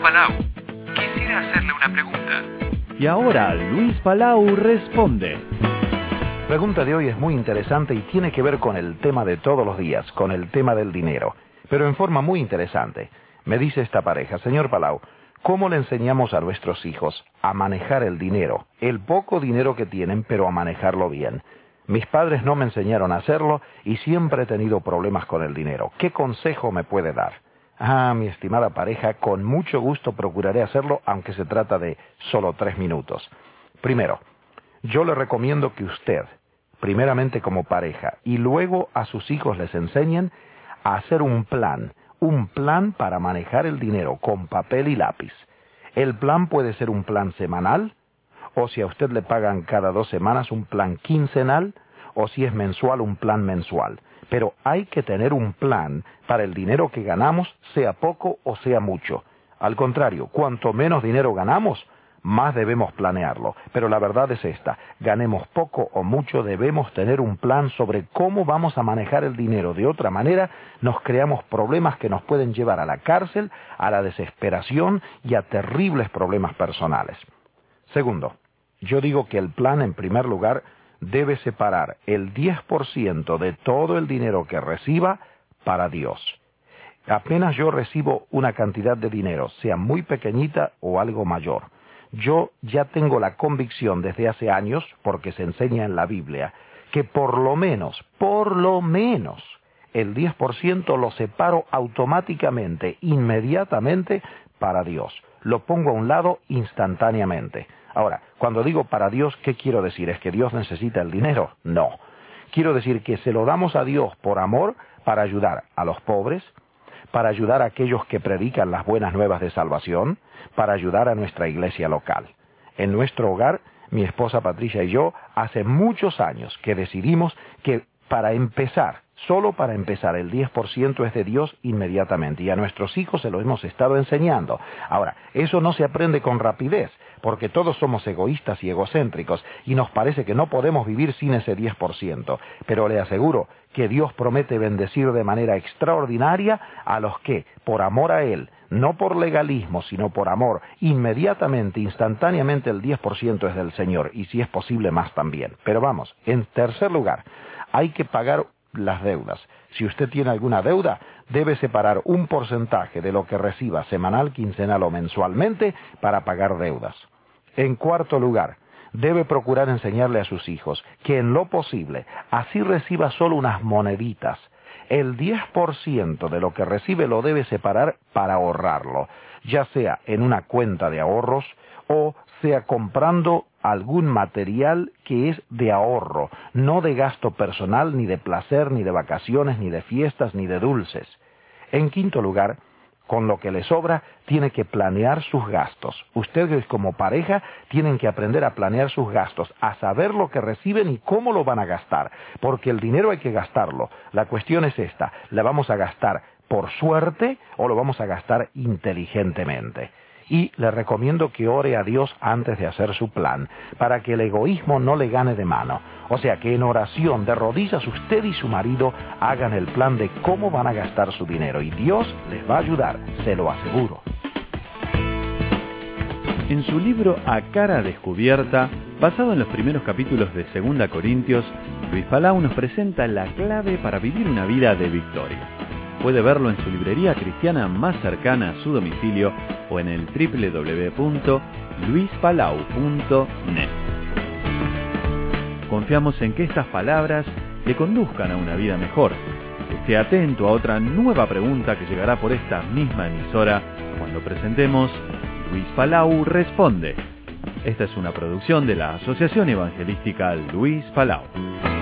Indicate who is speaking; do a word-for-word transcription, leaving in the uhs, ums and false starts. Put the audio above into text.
Speaker 1: Palau. Quisiera hacerle una pregunta.
Speaker 2: Y ahora Luis Palau responde.
Speaker 3: La pregunta de hoy es muy interesante y tiene que ver con el tema de todos los días, con el tema del dinero, pero en forma muy interesante. Me dice esta pareja: señor Palau, ¿cómo le enseñamos a nuestros hijos a manejar el dinero? El poco dinero que tienen, pero a manejarlo bien. Mis padres no me enseñaron a hacerlo y siempre he tenido problemas con el dinero. ¿Qué consejo me puede dar? Ah, mi estimada pareja, con mucho gusto procuraré hacerlo, aunque se trata de solo tres minutos. Primero, yo le recomiendo que usted, primeramente como pareja, y luego a sus hijos les enseñen a hacer un plan, un plan para manejar el dinero con papel y lápiz. El plan puede ser un plan semanal, o si a usted le pagan cada dos semanas, un plan quincenal, o si es mensual, un plan mensual. Pero hay que tener un plan para el dinero que ganamos, sea poco o sea mucho. Al contrario, cuanto menos dinero ganamos, más debemos planearlo. Pero la verdad es esta: ganemos poco o mucho, debemos tener un plan sobre cómo vamos a manejar el dinero. De otra manera, nos creamos problemas que nos pueden llevar a la cárcel, a la desesperación y a terribles problemas personales. Segundo, yo digo que el plan, en primer lugar, debe separar el diez por ciento de todo el dinero que reciba para Dios. Apenas yo recibo una cantidad de dinero, sea muy pequeñita o algo mayor, yo ya tengo la convicción desde hace años, porque se enseña en la Biblia, que por lo menos, por lo menos, el diez por ciento lo separo automáticamente, inmediatamente, para Dios. Lo pongo a un lado instantáneamente. Ahora, cuando digo para Dios, ¿qué quiero decir? ¿Es que Dios necesita el dinero? No. Quiero decir que se lo damos a Dios por amor, para ayudar a los pobres, para ayudar a aquellos que predican las buenas nuevas de salvación, para ayudar a nuestra iglesia local. En nuestro hogar, mi esposa Patricia y yo, hace muchos años que decidimos que para empezar, solo para empezar, el diez por ciento es de Dios inmediatamente, y a nuestros hijos se lo hemos estado enseñando. Ahora, eso no se aprende con rapidez, porque todos somos egoístas y egocéntricos, y nos parece que no podemos vivir sin ese diez por ciento, pero le aseguro que Dios promete bendecir de manera extraordinaria a los que, por amor a Él, no por legalismo, sino por amor, inmediatamente, instantáneamente el diez por ciento es del Señor, y si es posible más también. Pero vamos, en tercer lugar, hay que pagar las deudas. Si usted tiene alguna deuda, debe separar un porcentaje de lo que reciba semanal, quincenal o mensualmente para pagar deudas. En cuarto lugar, debe procurar enseñarle a sus hijos que en lo posible, así reciba solo unas moneditas, el diez por ciento de lo que recibe lo debe separar para ahorrarlo, ya sea en una cuenta de ahorros o sea comprando algún material que es de ahorro, no de gasto personal, ni de placer, ni de vacaciones, ni de fiestas, ni de dulces. En quinto lugar, con lo que le sobra, tiene que planear sus gastos. Ustedes como pareja tienen que aprender a planear sus gastos, a saber lo que reciben y cómo lo van a gastar, porque el dinero hay que gastarlo. La cuestión es esta: ¿la vamos a gastar por suerte o lo vamos a gastar inteligentemente? Y le recomiendo que ore a Dios antes de hacer su plan, para que el egoísmo no le gane de mano. O sea, que en oración, de rodillas, usted y su marido hagan el plan de cómo van a gastar su dinero, y Dios les va a ayudar, se lo aseguro.
Speaker 2: En su libro A Cara Descubierta, basado en los primeros capítulos de Segunda Corintios, Luis Palau nos presenta la clave para vivir una vida de victoria. Puede verlo en su librería cristiana más cercana a su domicilio o en el doble u doble u doble u punto luis palau punto net. Confiamos en que estas palabras le conduzcan a una vida mejor. Esté atento a otra nueva pregunta que llegará por esta misma emisora cuando presentemos Luis Palau Responde. Esta es una producción de la Asociación Evangelística Luis Palau.